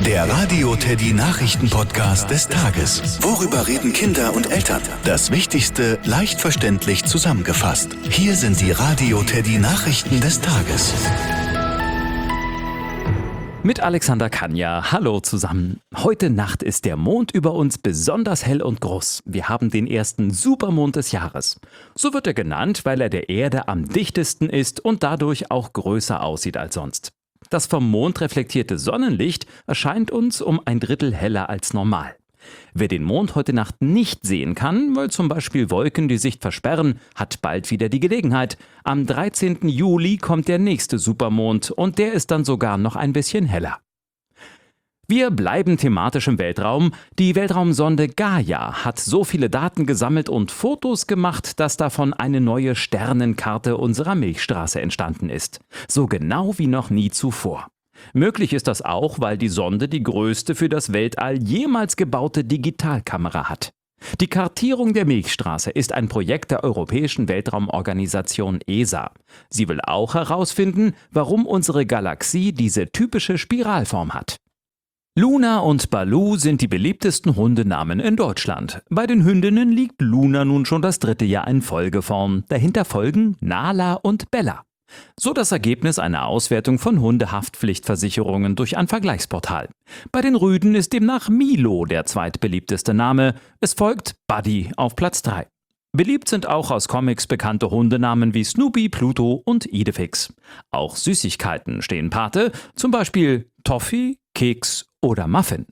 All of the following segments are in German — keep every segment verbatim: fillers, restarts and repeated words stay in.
Der Radio Teddy Nachrichten-Podcast des Tages. Worüber reden Kinder und Eltern? Das Wichtigste leicht verständlich zusammengefasst. Hier sind die Radio Teddy Nachrichten des Tages. Mit Alexander Kanja. Hallo zusammen. Heute Nacht ist der Mond über uns besonders hell und groß. Wir haben den ersten Supermond des Jahres. So wird er genannt, weil er der Erde am dichtesten ist und dadurch auch größer aussieht als sonst. Das vom Mond reflektierte Sonnenlicht erscheint uns um ein Drittel heller als normal. Wer den Mond heute Nacht nicht sehen kann, weil zum Beispiel Wolken die Sicht versperren, hat bald wieder die Gelegenheit. Am dreizehnten Juli kommt der nächste Supermond und der ist dann sogar noch ein bisschen heller. Wir bleiben thematisch im Weltraum. Die Weltraumsonde Gaia hat so viele Daten gesammelt und Fotos gemacht, dass davon eine neue Sternenkarte unserer Milchstraße entstanden ist. So genau wie noch nie zuvor. Möglich ist das auch, weil die Sonde die größte für das Weltall jemals gebaute Digitalkamera hat. Die Kartierung der Milchstraße ist ein Projekt der Europäischen Weltraumorganisation E S A. Sie will auch herausfinden, warum unsere Galaxie diese typische Spiralform hat. Luna und Baloo sind die beliebtesten Hundenamen in Deutschland. Bei den Hündinnen liegt Luna nun schon das dritte Jahr in Folge vorn. Dahinter folgen Nala und Bella. So das Ergebnis einer Auswertung von Hundehaftpflichtversicherungen durch ein Vergleichsportal. Bei den Rüden ist demnach Milo der zweitbeliebteste Name. Es folgt Buddy auf Platz drei. Beliebt sind auch aus Comics bekannte Hundenamen wie Snoopy, Pluto und Idefix. Auch Süßigkeiten stehen Pate, zum Beispiel Toffee, Keks oder Muffin.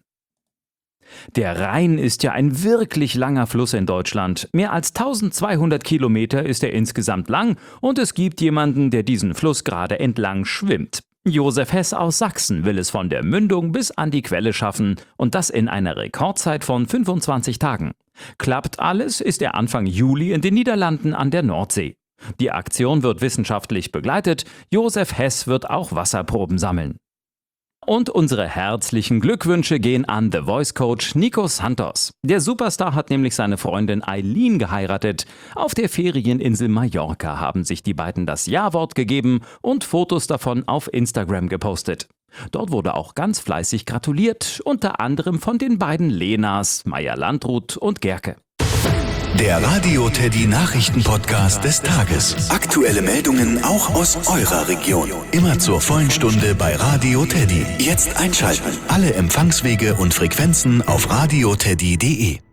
Der Rhein ist ja ein wirklich langer Fluss in Deutschland. Mehr als eintausendzweihundert Kilometer ist er insgesamt lang und es gibt jemanden, der diesen Fluss gerade entlang schwimmt. Josef Hess aus Sachsen will es von der Mündung bis an die Quelle schaffen und das in einer Rekordzeit von fünfundzwanzig Tagen. Klappt alles, ist er Anfang Juli in den Niederlanden an der Nordsee. Die Aktion wird wissenschaftlich begleitet. Josef Hess wird auch Wasserproben sammeln. Und unsere herzlichen Glückwünsche gehen an The Voice Coach Nico Santos. Der Superstar hat nämlich seine Freundin Eileen geheiratet. Auf der Ferieninsel Mallorca haben sich die beiden das Ja-Wort gegeben und Fotos davon auf Instagram gepostet. Dort wurde auch ganz fleißig gratuliert, unter anderem von den beiden Lenas, Maya Landrut und Gerke. Der Radio Teddy Nachrichten-Podcast des Tages. Aktuelle Meldungen auch aus eurer Region. Immer zur vollen Stunde bei Radio Teddy. Jetzt einschalten. Alle Empfangswege und Frequenzen auf radioteddy punkt de.